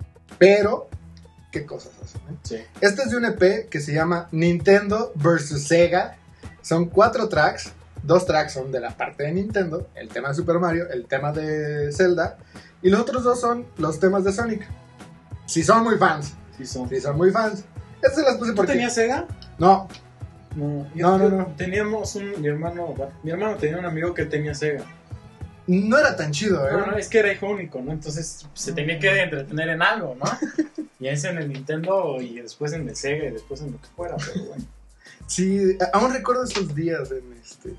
pero qué cosas hacen, ¿eh? Sí. Este es de un EP que se llama Nintendo vs. Sega. Son 4 tracks. 2 tracks son de la parte de Nintendo, el tema de Super Mario, el tema de Zelda, y los otros 2 son los temas de Sonic. Si son muy fans. Sí son. Si son muy fans. Estas se las puse ¿Tú porque... tenías Sega? No, No. No. Teníamos mi hermano tenía un amigo que tenía Sega. no era tan chido, ¿eh? No, es que era hijo único, ¿no? Entonces se tenía que entretener en algo, ¿no? Y es en el Nintendo y después en el Sega y después en lo que fuera, pero bueno. Sí, aún recuerdo esos días en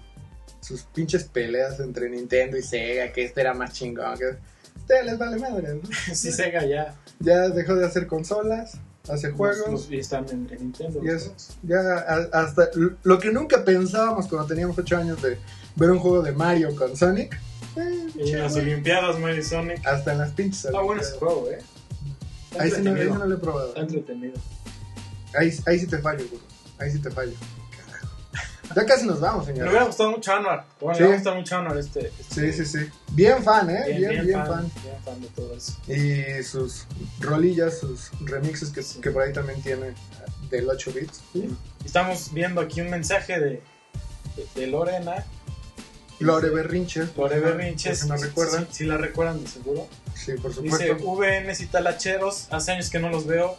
sus pinches peleas entre Nintendo y Sega, que este era más chingón, que les vale madre, ¿no? Sí, Sega ya. Ya dejó de hacer consolas, hace juegos. Y están en Nintendo. Y los es juegos. ya hasta lo que nunca pensábamos cuando teníamos 8 años de ver un juego de Mario con Sonic. Y en las Olimpiadas, Mario y Sonic. Hasta en las pinches. Está bueno ese juego, Está Ahí sí no entretenido. lo he probado. Está entretenido. Ahí sí te fallo, güey. Ahí sí te fallo. Carajo. Ya casi nos vamos, Me señor. hubiera gustado mucho Anwar. Bueno, Sí. me gusta mucho Anwar este. Sí. Bien fan, ¿eh? Bien fan. Bien fan de todo eso. Y sus rolillas, sus remixes que por ahí también tiene del 8 bits. Estamos viendo aquí un mensaje de Lorena. Lore Berrinches. Lore Berrinches. Si no recuerdan. Sí, la recuerdan, de seguro. Sí, por Dice, supuesto. VNs y talacheros, hace años que no los veo.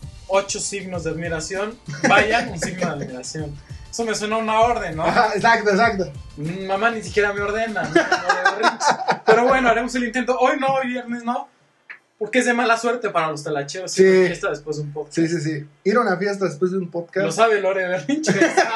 8 signos de admiración. Vayan, un signo de admiración. Eso me suena a una orden, ¿no? Ajá, exacto. Mamá ni siquiera me ordena. No, de berrinche. Pero bueno, haremos el intento. Hoy no, hoy viernes no. Porque es de mala suerte para los talacheros. Sí. Ir a fiesta después de un podcast. Sí. Ir a una fiesta después de un podcast. Lo sabe Lore Berrinche.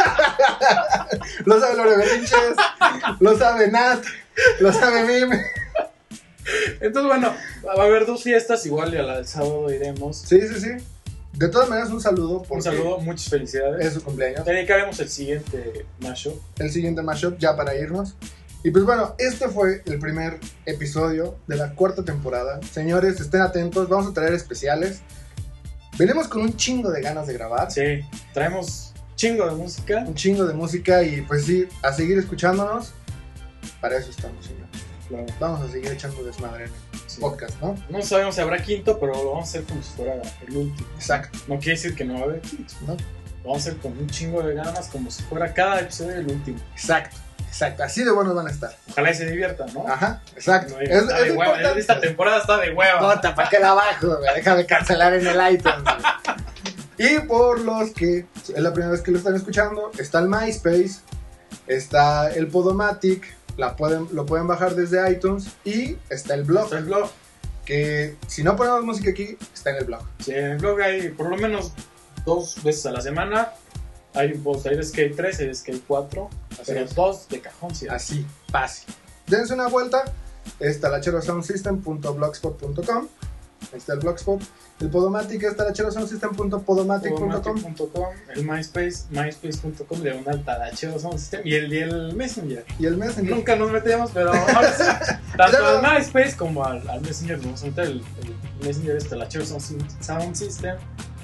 Lo sabe Lore Berrinches. Lo sabe Nat. Lo sabe Mime. Entonces, bueno, va a haber 2 fiestas. Igual y a la del sábado iremos. Sí. De todas maneras, un saludo. Un porque saludo, muchas felicidades. Es su cumpleaños. Dedicaremos el siguiente mashup. El siguiente mashup ya para irnos. Y pues bueno, este fue el primer episodio de la 4ª temporada. Señores, estén atentos, vamos a traer especiales. Venimos con un chingo de ganas de grabar. Sí, traemos chingo de música. Un chingo de música y pues sí, a seguir escuchándonos. Para eso estamos, señores. Claro. Vamos a seguir echando desmadre en el Sí. podcast, ¿no? No sabemos si habrá quinto, pero lo vamos a hacer como si fuera el último. Exacto, No quiere decir que no va a haber quinto. ¿no? Lo vamos a hacer con un chingo de ganas, como si fuera cada episodio el último. Exacto. Así de buenos van a estar. Ojalá y se diviertan, ¿no? Ajá, exacto. No digan, está de hueva. importante. Esta temporada está de hueva. Bota, ¿para qué la bajo? Güey? Déjame cancelar en el iTunes. Güey. Y por los que es la primera vez que lo están escuchando, está el MySpace, está el Podomatic, lo pueden bajar desde iTunes, y está el blog, Está el blog. que si no ponemos música aquí, está en el blog. Sí, en el blog hay por lo menos 2 veces a la semana. Hay un post, hay de Skate 3, hay de Skate 4. Pero es. 2 de cajón, sí. Así, fácil. Dense una vuelta, está lacherosoundsystem.blogspot.com. Ahí está el blogspot. El Podomatic está lacherosoundsystem.podomatic.com. Podomatic.com, el MySpace, myspace.com, talachero Sound System y el Messenger. Y el Messenger. Nunca nos metemos, pero ahora sí. Tanto al MySpace como al Messenger nos vamos a meter. El Messenger es talachero Sound System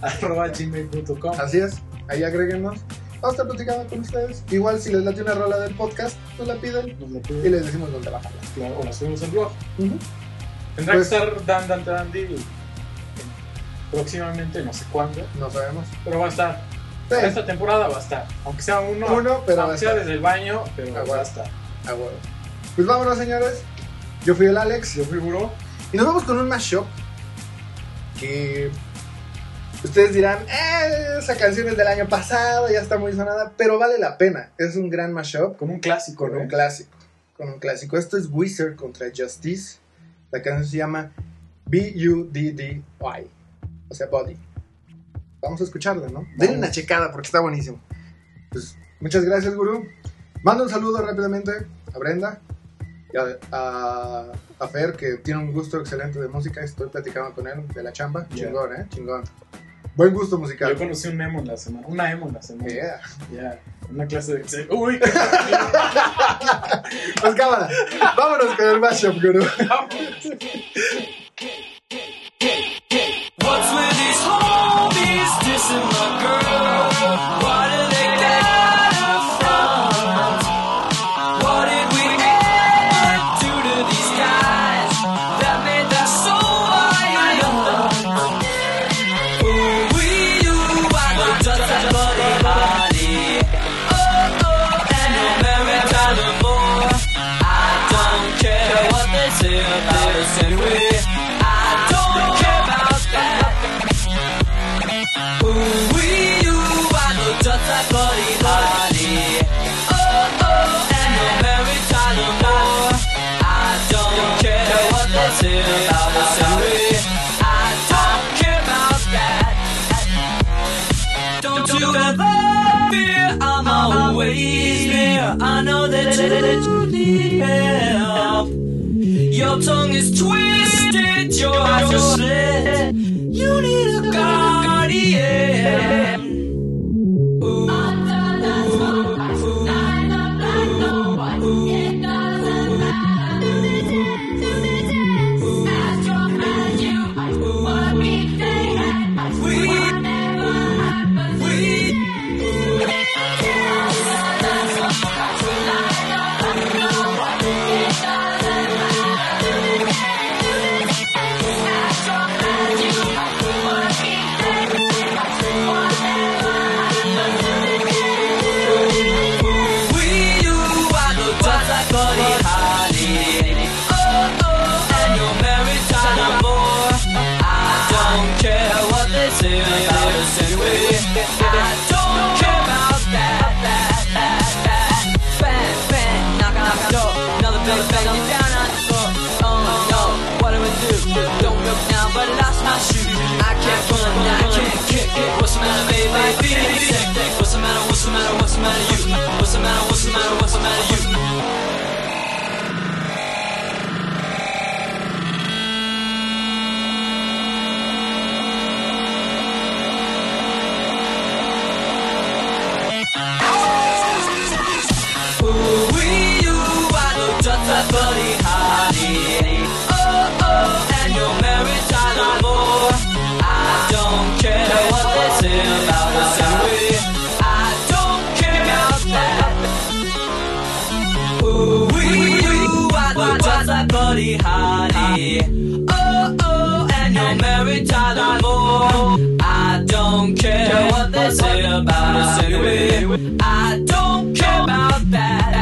@gmail.com. Así es, ahí agréguenos. Vamos a estar platicando con ustedes. Igual si les late una rola del podcast, nos la piden Nos lo y piden, les decimos dónde bajarla. claro, o la subimos al blog. Ujú. Tendrá Pues- que estar Dandy próximamente, no sé cuándo, No sabemos. pero va a estar. Sí, Esta temporada va a estar. Aunque sea uno, pero va a aunque sea estar. desde el baño, pero Ah, va bueno. a estar. a huevo. Pues vámonos, señores. Yo fui el Alex. Yo fui Buró. Y nos vamos con un mashup que ustedes dirán, esa canción es del año pasado, ya está muy sonada, pero vale la pena. Es un gran mashup Con un clásico, con ¿no? un clásico. Con un clásico. Esto es Wizard contra Justice. La canción se llama Buddy. O sea, Buddy. Vamos a escucharla, ¿no? Denle una checada porque está buenísimo. Pues, muchas gracias, gurú. Mando un saludo rápidamente a Brenda y a Fer, que tiene un gusto excelente de música. Estoy platicando con él de la chamba. Yeah. Chingón, chingón. Buen gusto musical. Yo conocí un emo en la semana. Una emo en la semana. Yeah. Ya. Una clase de Excel. Uy. Pues cámara, vámonos con el mashup, gurú. What's with these homies dissing my girl? Why do they got a front? What did we ever do to these guys that made them so violent? Ooh, I looked up that Buddy Holly. And no Mary Tyler Moore. I don't care what they say about us anyway. Like Buddy Holly, and no Mary Tyler Moore. I don't care what they say about us anyway. I don't care about that. Don't you ever fear, I'm always there. I know that you need help. Your tongue is twisted, your eyes are slit. You need a guardian. Buddy Holly, and you're Mary Tyler Moore. I don't care what they say about us anyway. I don't care about that.